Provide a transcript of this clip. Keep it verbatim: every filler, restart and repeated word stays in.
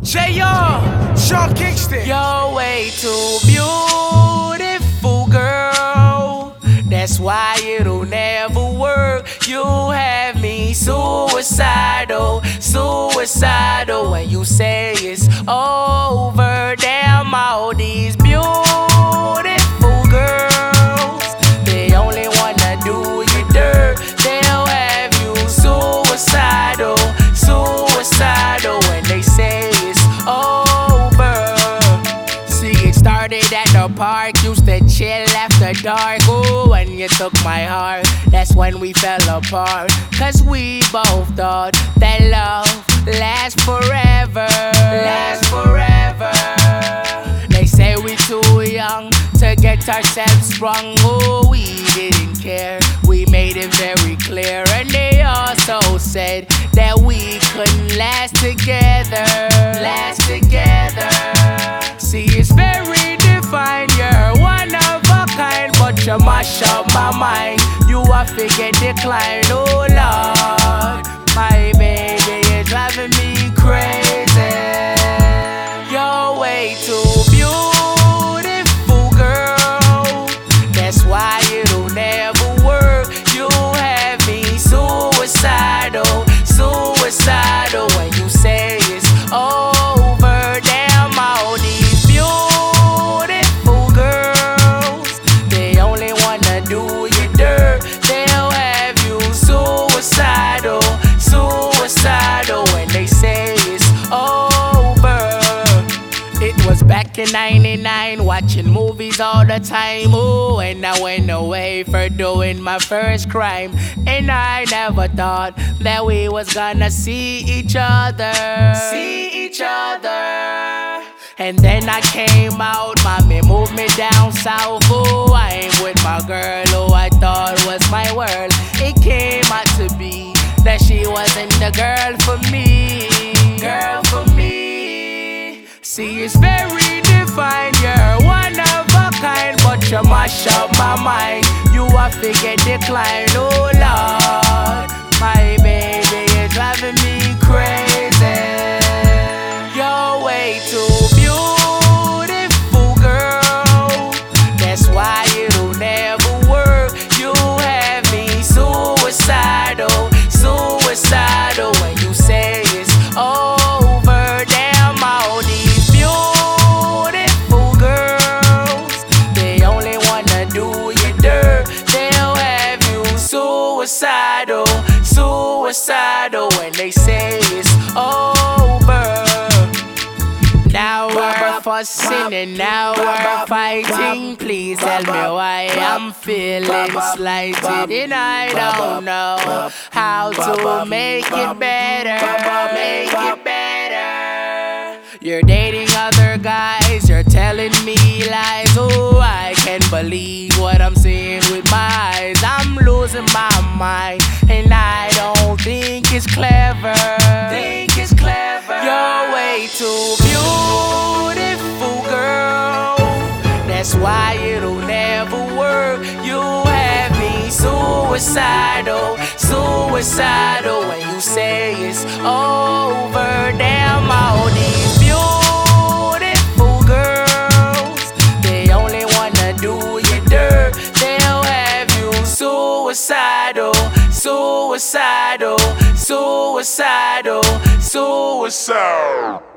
J R, Sean Kingston. You're way too beautiful, girl. That's why it'll never work. You have me suicidal, suicidal. When you say it's over, damn all these beautiful girls, they only wanna do you dirt. They'll have you suicidal, suicidal. When they say it's over. See, it started at the park, used to chill after dark. Ooh, when you took my heart, that's when we fell apart. Cause we both thought that love lasts forever, lasts forever. They say we too young to get ourselves sprung. Oh, we didn't care, we made it very clear. And they also said that we couldn't last together, last together. See, it's very defined, you're one of a kind, but you mash up my mind. You a figure decline, oh Lord. My baby is driving me crazy. You're way too beautiful, girl. That's why it'll never work. You have me suicidal, suicidal. When you say it's over, damn all these beautiful girls, they only wanna do you dirt. They'll have you suicidal, suicidal. When they say it's over. It was back in ninety-nine, watching movies all the time. Ooh, and I went away for doing my first crime. And I never thought that we was gonna see each other, see each other. And then I came out, mommy moved me down south. Ooh, I ain't with my girl who I thought was my world. It came out to be that she wasn't the girl for me, girl for me. See, it's very defined, you're one of a kind, but you mash up my mind. You a figure decline, oh Lord. My baby is driving me crazy. You're way too beautiful, girl. That's why it'll never work. You have me suicidal, suicidal. When you say it's over, damn all these beautiful girls, they only wanna do you dirt. They'll have you suicidal, suicidal. When they say it's over. Now we're fussing and now we're fighting. Please tell me why I'm feeling slighted, and I don't know how to make it better, make it better. You're dating other guys, you're telling me lies. Oh, I can't believe what I'm seeing with my eyes. I'm losing my mind, and I don't think it's clever. Think it's clever. You're way too beautiful, girl. That's why it'll never work. You have me suicidal, suicidal. When you say it's over, damn all these beautiful girls, they only wanna do you dirt. They'll have you suicidal, suicidal, suicidal, suicidal.